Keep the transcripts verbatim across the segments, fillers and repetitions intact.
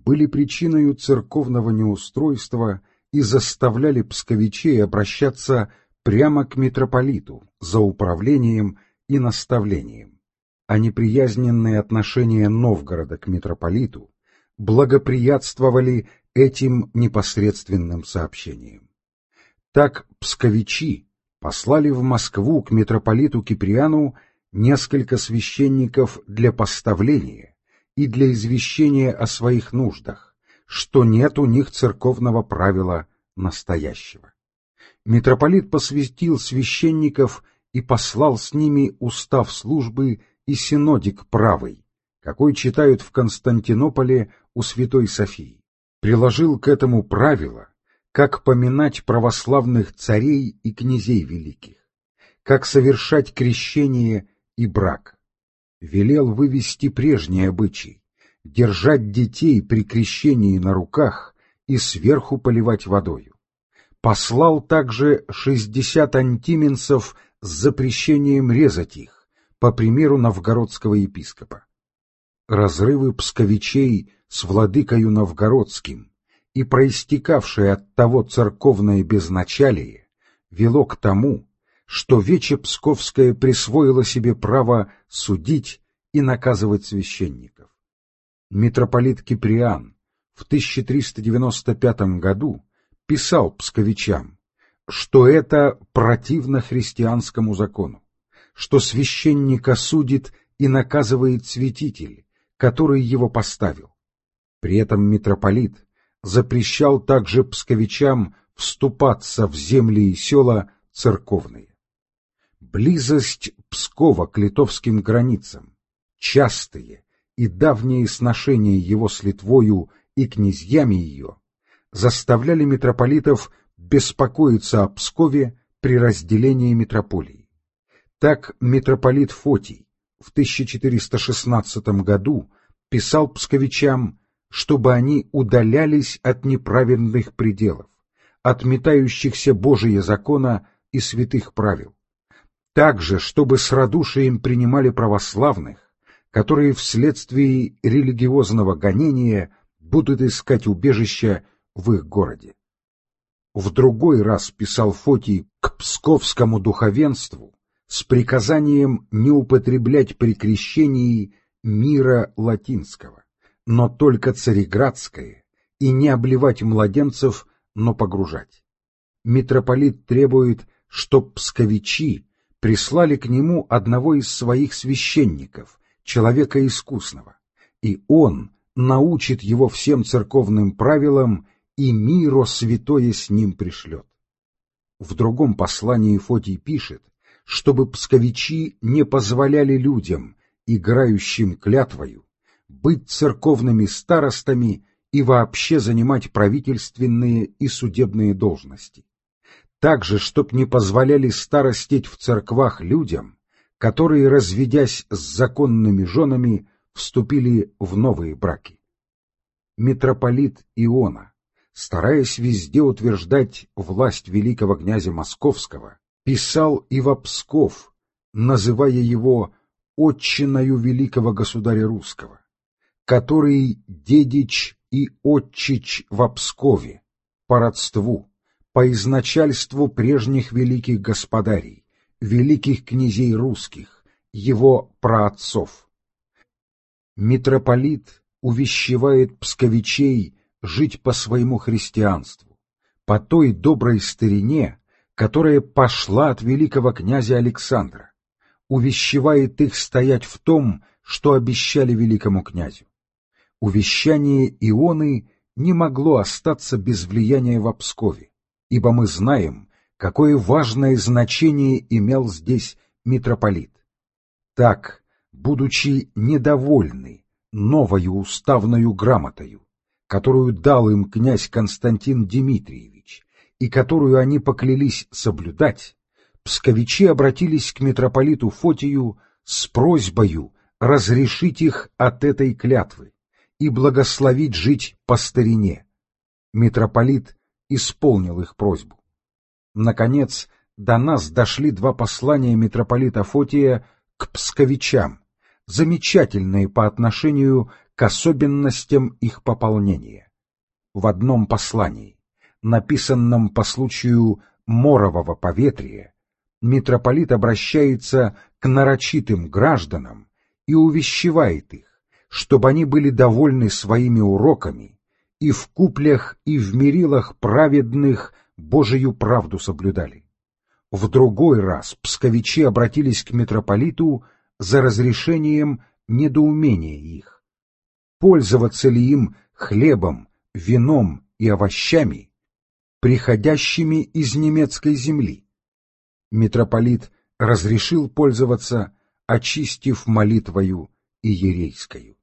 были причиной церковного неустройства и заставляли псковичей обращаться прямо к митрополиту за управлением и наставлением, а неприязненные отношения Новгорода к митрополиту благоприятствовали этим непосредственным сообщениям. Так псковичи послали в Москву к митрополиту Киприану несколько священников для поставления и для извещения о своих нуждах, что нет у них церковного правила настоящего. Митрополит посвятил священников и послал с ними устав службы и синодик правый, какой читают в Константинополе у Святой Софии. Приложил к этому правило, как поминать православных царей и князей великих, как совершать крещение и брак. Велел вывести прежний обычай, держать детей при крещении на руках и сверху поливать водою. Послал также шестьдесят антименсов с запрещением резать их, по примеру новгородского епископа. Разрывы псковичей с владыкою новгородским и проистекавшее от того церковное безначалие вело к тому, что Вече Псковское присвоило себе право судить и наказывать священников. Митрополит Киприан в тысяча триста девяносто пятом году писал псковичам, что это противно христианскому закону, что священника судит и наказывает святитель, который его поставил. При этом митрополит запрещал также псковичам вступаться в земли и села церковные. Близость Пскова к литовским границам, частые и давние сношения его с Литвою и князьями ее заставляли митрополитов беспокоиться о Пскове при разделении митрополии. Так митрополит Фотий в тысяча четыреста шестнадцатом году писал псковичам, чтобы они удалялись от неправедных пределов, отметающихся Божия закона и святых правил. Также, чтобы с радушием принимали православных, которые вследствие религиозного гонения будут искать убежища в их городе. В другой раз писал Фотий к псковскому духовенству с приказанием не употреблять при крещении мира латинского, но только цареградское, и не обливать младенцев, но погружать. Митрополит требует, чтоб псковичи прислали к нему одного из своих священников, человека искусного, и он научит его всем церковным правилам, и миро святое с ним пришлет. В другом послании Фотий пишет, чтобы псковичи не позволяли людям, играющим клятвою, быть церковными старостами и вообще занимать правительственные и судебные должности. Также, чтоб не позволяли старостить в церквах людям, которые, разведясь с законными женами, вступили в новые браки. Митрополит Иона, стараясь везде утверждать власть великого князя Московского, писал и во Псков, называя его отчиною великого государя русского, который дедич и отчич во Пскове, по родству, по изначальству прежних великих господарей, великих князей русских, его праотцов. Митрополит увещевает псковичей жить по своему христианству, по той доброй старине, которая пошла от великого князя Александра, увещевает их стоять в том, что обещали великому князю. Увещание Ионы не могло остаться без влияния во Пскове, ибо мы знаем, какое важное значение имел здесь митрополит. Так, будучи недовольны новою уставною грамотою, которую дал им князь Константин Дмитриевич, и которую они поклялись соблюдать, псковичи обратились к митрополиту Фотию с просьбою разрешить их от этой клятвы и благословить жить по старине. Митрополит исполнил их просьбу. Наконец, до нас дошли два послания митрополита Фотия к псковичам, замечательные по отношению к особенностям их пополнения. В одном послании, написанном по случаю морового поветрия, митрополит обращается к нарочитым гражданам и увещевает их, чтобы они были довольны своими уроками и в куплях и в мерилах праведных Божию правду соблюдали. В другой раз псковичи обратились к митрополиту за разрешением недоумения их. Пользоваться ли им хлебом, вином и овощами, приходящими из немецкой земли? Митрополит разрешил пользоваться, очистив молитвою иерейскою.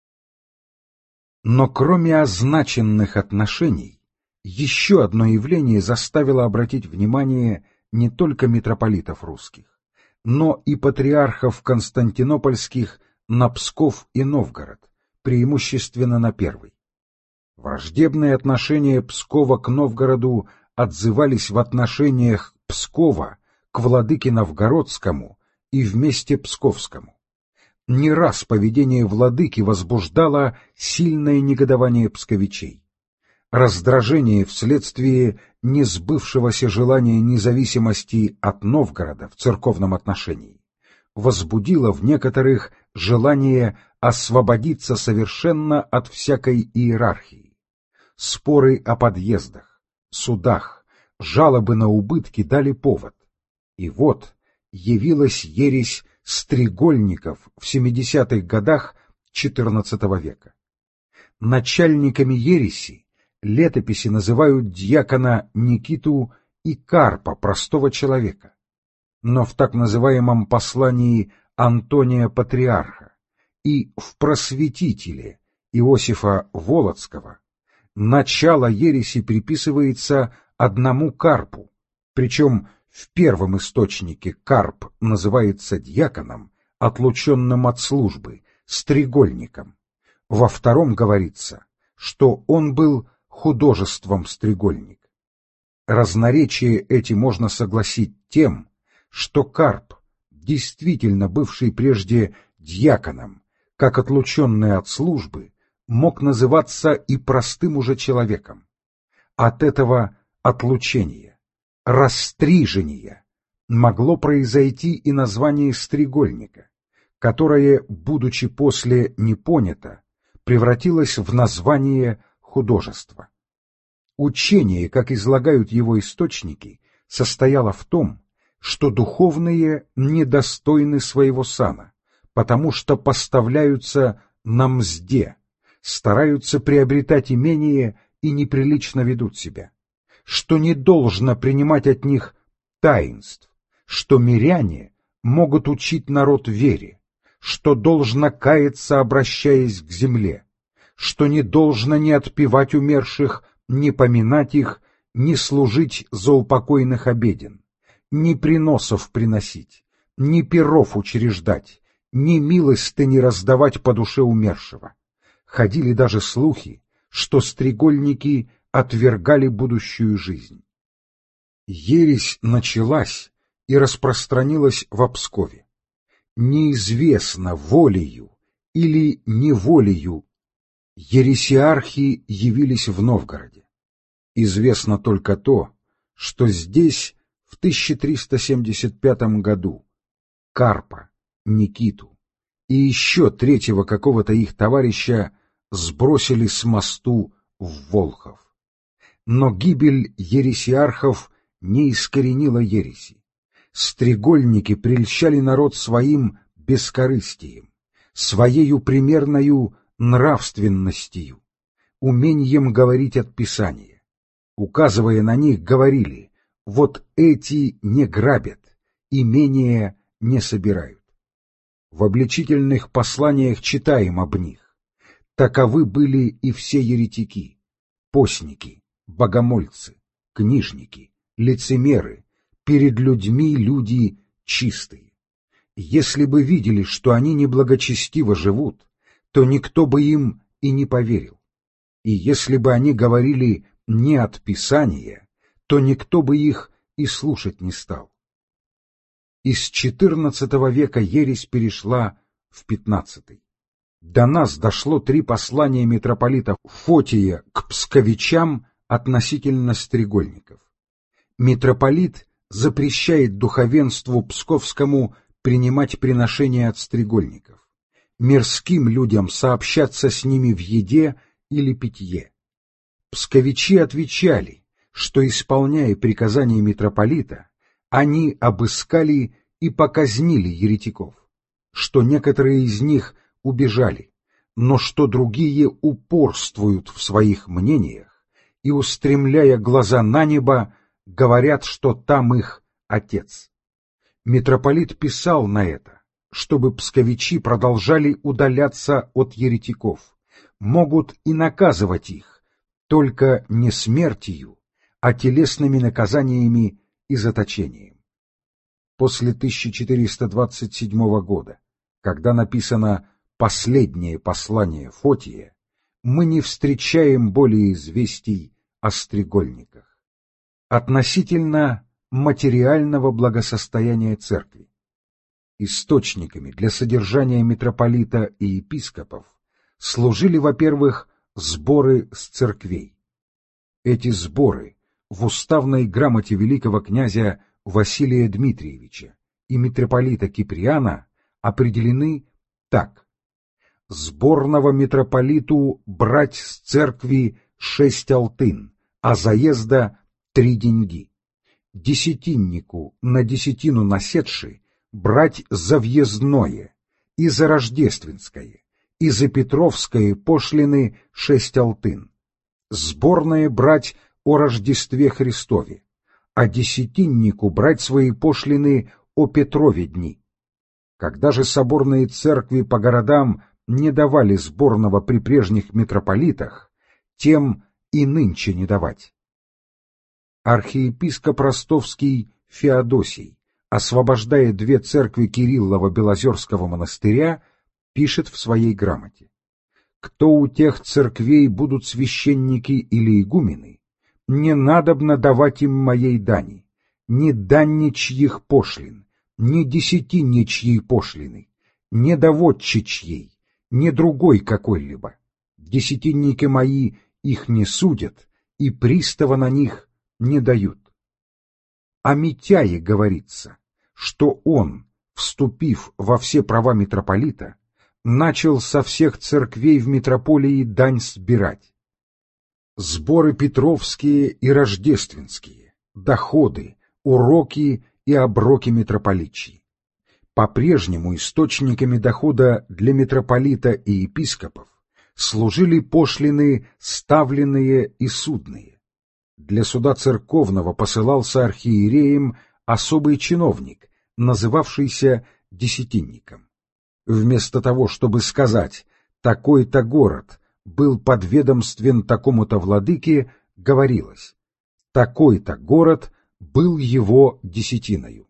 Но кроме означенных отношений, еще одно явление заставило обратить внимание не только митрополитов русских, но и патриархов константинопольских на Псков и Новгород, преимущественно на первый. Враждебные отношения Пскова к Новгороду отзывались в отношениях Пскова к владыке Новгородскому и вместе Псковскому. Не раз поведение владыки возбуждало сильное негодование псковичей. Раздражение вследствие несбывшегося желания независимости от Новгорода в церковном отношении возбудило в некоторых желание освободиться совершенно от всякой иерархии. Споры о подъездах, судах, жалобы на убытки дали повод. И вот явилась ересь стрегольников в семидесятых годах четырнадцатого века. Начальниками ереси летописи называют дьякона Никиту и Карпа, простого человека. Но в так называемом послании Антония Патриарха и в просветителе Иосифа Волоцкого начало ереси приписывается одному Карпу, причем в первом источнике Карп называется дьяконом, отлученным от службы, стрегольником. Во втором говорится, что он был художеством стрегольник. Разноречие эти можно согласить тем, что Карп, действительно бывший прежде дьяконом, как отлученный от службы, мог называться и простым уже человеком. От этого отлучения, растрижения могло произойти и название стрегольника, которое, будучи после не понято, превратилось в название художества. Учение, как излагают его источники, состояло в том, что духовные недостойны своего сана, потому что поставляются на мзде, стараются приобретать имение и неприлично ведут себя, что не должно принимать от них таинств, что миряне могут учить народ вере, что должно каяться, обращаясь к земле, что не должно ни отпевать умерших, ни поминать их, ни служить заупокойных обеден, ни приносов приносить, ни перов учреждать, ни милостыни раздавать по душе умершего. Ходили даже слухи, что стрегольники отвергали будущую жизнь. Ересь началась и распространилась в Пскове. Неизвестно, волею или неволею, ересиархи явились в Новгороде. Известно только то, что здесь в тысяча триста семьдесят пятом году Карпа, Никиту и еще третьего какого-то их товарища сбросили с мосту в Волхов. Но гибель ересиархов не искоренила ереси. Стрегольники прельщали народ своим бескорыстием, своею примерною нравственностью, умением говорить от Писания. Указывая на них, говорили: вот эти не грабят, имения не собирают. В обличительных посланиях читаем об них. Таковы были и все еретики, постники, богомольцы, книжники, лицемеры, перед людьми люди чистые. Если бы видели, что они неблагочестиво живут, то никто бы им и не поверил. И если бы они говорили не от Писания, то никто бы их и слушать не стал. Из четырнадцатого века ересь перешла в пятнадцатый. До нас дошло три послания митрополита Фотия к псковичам относительно стрегольников. Митрополит запрещает духовенству псковскому принимать приношения от стрегольников, мирским людям сообщаться с ними в еде или питье. Псковичи отвечали, что, исполняя приказания митрополита, они обыскали и показнили еретиков, что некоторые из них убежали, но что другие упорствуют в своих мнениях и, устремляя глаза на небо, говорят, что там их отец. Митрополит писал на это, чтобы псковичи продолжали удаляться от еретиков, могут и наказывать их, только не смертью, а телесными наказаниями и заточением. После тысяча четыреста двадцать седьмого года, когда написано «Последнее послание Фотия», мы не встречаем более известий о стрегольниках. Относительно материального благосостояния церкви. Источниками для содержания митрополита и епископов служили, во-первых, сборы с церквей. Эти сборы в уставной грамоте великого князя Василия Дмитриевича и митрополита Киприана определены так: сборного митрополиту брать с церкви шесть алтын, а заезда три деньги. Десятиннику на десятину наседши брать за въездное и за рождественское, и за петровское пошлины шесть алтын. Сборное брать о Рождестве Христове, а десятиннику брать свои пошлины о Петрове дни. Когда же соборные церкви по городам не давали сборного при прежних митрополитах, тем и нынче не давать. Архиепископ ростовский Феодосий, освобождая две церкви Кириллова-Белозерского монастыря, пишет в своей грамоте: «Кто у тех церквей будут священники или игумены, не надобно давать им моей дани, ни данничьих пошлин, ни десятинничьей пошлины, ни доводчичьей, ни другой какой-либо. Десятинники мои их не судят, и пристава на них не дают». О Митяе говорится, что он, вступив во все права митрополита, начал со всех церквей в митрополии дань сбирать. Сборы петровские и рождественские, доходы, уроки и оброки митрополичьи. По-прежнему источниками дохода для митрополита и епископов служили пошлины ставленные и судные. Для суда церковного посылался архиереем особый чиновник, называвшийся десятинником. Вместо того, чтобы сказать «такой-то город был подведомствен такому-то владыке», говорилось «такой-то город был его десятиною».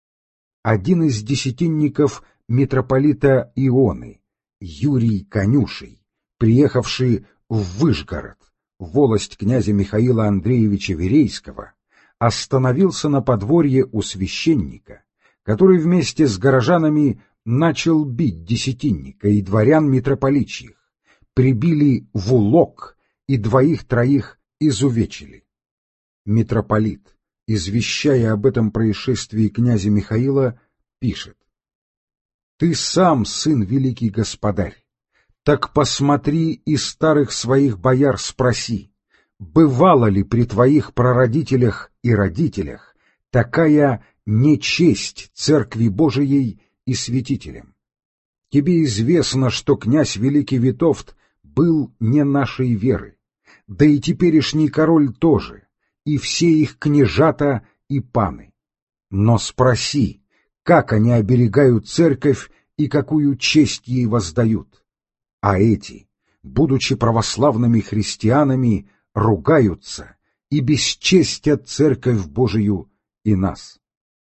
Один из десятинников митрополита Ионы, Юрий Конюший, приехавший в Выжгород, волость князя Михаила Андреевича Верейского, остановился на подворье у священника, который вместе с горожанами начал бить десятинника и дворян митрополичьих, прибили в улок и двоих-троих изувечили. Митрополит, извещая об этом происшествии князя Михаила, пишет: «Ты сам, сын великий господарь, так посмотри и старых своих бояр спроси, бывала ли при твоих прародителях и родителях такая нечесть Церкви Божией и святителям? Тебе известно, что князь Великий Витовт был не нашей веры, да и теперешний король тоже, и все их княжата и паны. Но спроси, как они оберегают церковь и какую честь ей воздают. А эти, будучи православными христианами, ругаются и бесчестят Церковь Божию и нас.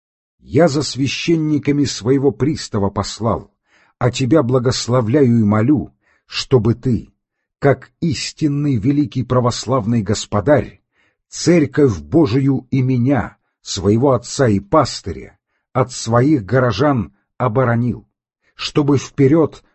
Я за священниками своего пристава послал, а тебя благословляю и молю, чтобы ты, как истинный великий православный господарь, Церковь Божию и меня, своего отца и пастыря, от своих горожан оборонил, чтобы вперед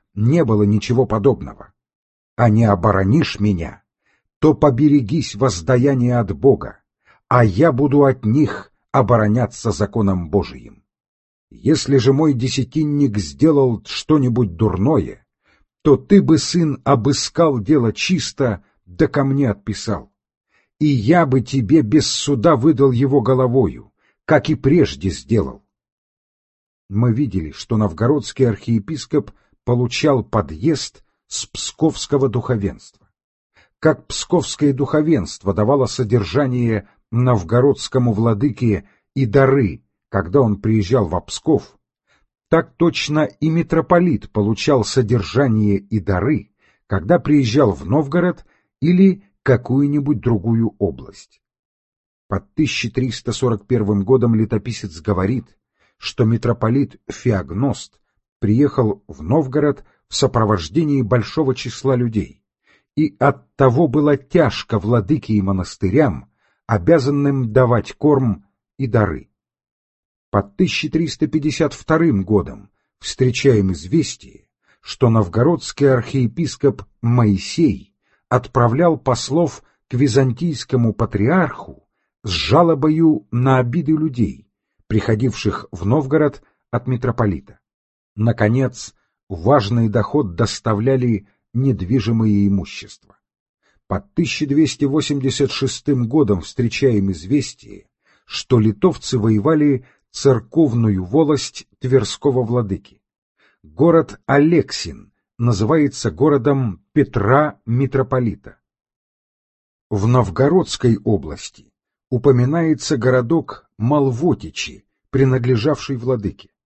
не было ничего подобного. А не оборонишь меня, то поберегись воздаяния от Бога, а я буду от них обороняться законом Божиим. Если же мой десятинник сделал что-нибудь дурное, то ты бы, сын, обыскал дело чисто, да ко мне отписал. И я бы тебе без суда выдал его головою, как и прежде сделал. Мы видели, что новгородский архиепископ получал подъезд с псковского духовенства. Как псковское духовенство давало содержание новгородскому владыке и дары, когда он приезжал в Псков, так точно и митрополит получал содержание и дары, когда приезжал в Новгород или какую-нибудь другую область. Под тысяча триста сорок первым годом летописец говорит, что митрополит Феогност приехал в Новгород в сопровождении большого числа людей, и оттого было тяжко владыке и монастырям, обязанным давать корм и дары. Под тысяча триста пятьдесят вторым годом встречаем известие, что новгородский архиепископ Моисей отправлял послов к византийскому патриарху с жалобою на обиды людей, приходивших в Новгород от митрополита. Наконец, важный доход доставляли недвижимое имущество. Под тысяча двести восемьдесят шестым годом встречаем известие, что литовцы воевали церковную волость Тверского владыки. Город Алексин называется городом Петра Митрополита. В Новгородской области упоминается городок Малвотичи, принадлежавший владыке.